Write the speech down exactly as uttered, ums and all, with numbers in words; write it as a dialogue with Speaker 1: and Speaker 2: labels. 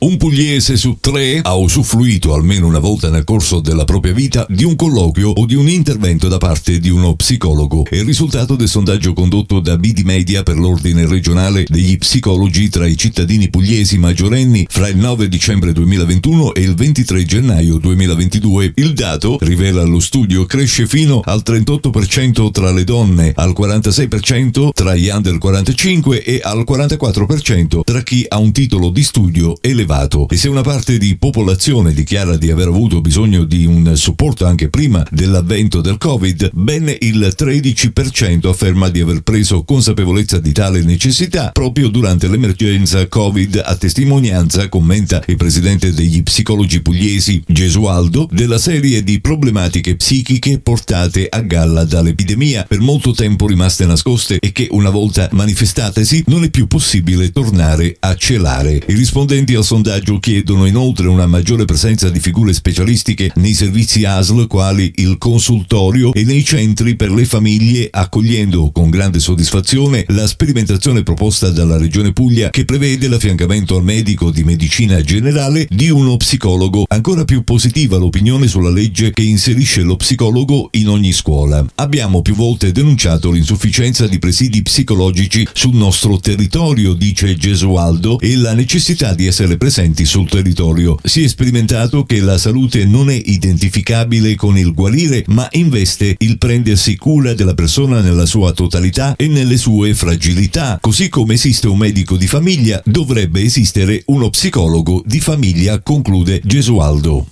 Speaker 1: Un pugliese su tre ha usufruito almeno una volta nel corso della propria vita di un colloquio o di un intervento da parte di uno psicologo. È il risultato del sondaggio condotto da B D Media per l'ordine regionale degli psicologi tra i cittadini pugliesi maggiorenni fra il nove dicembre duemilaventuno e il ventitré gennaio duemilaventidue. Il dato, rivela lo studio, cresce fino al trentotto per cento tra le donne, al quarantasei per cento tra gli under quarantacinque e al quarantaquattro per cento tra chi ha un titolo di studio elevato. E se una parte di popolazione dichiara di aver avuto bisogno di un supporto anche prima dell'avvento del Covid, ben il tredici per cento afferma di aver preso consapevolezza di tale necessità proprio durante l'emergenza Covid, a testimonianza, commenta il presidente degli psicologi pugliesi Gesualdo, della serie di problematiche psichiche portate a galla dall'epidemia, per molto tempo rimaste nascoste e che una volta manifestatesi non è più possibile tornare a celare. I rispondenti al sondaggio chiedono inoltre una maggiore presenza di figure specialistiche nei servizi A S L quali il consultorio e nei centri per le famiglie, accogliendo con grande soddisfazione la sperimentazione proposta dalla Regione Puglia che prevede l'affiancamento al medico di medicina generale di uno psicologo. Ancora più positiva l'opinione sulla legge che inserisce lo psicologo in ogni scuola. Abbiamo più volte denunciato l'insufficienza di presidi psicologici sul nostro territorio, dice Gesualdo, e la necessità di essere presenti sul territorio. Si è sperimentato che la salute non è identificabile con il guarire, ma investe il prendersi cura della persona nella sua totalità e nelle sue fragilità. Così come esiste un medico di famiglia, dovrebbe esistere uno psicologo di famiglia, conclude Gesualdo.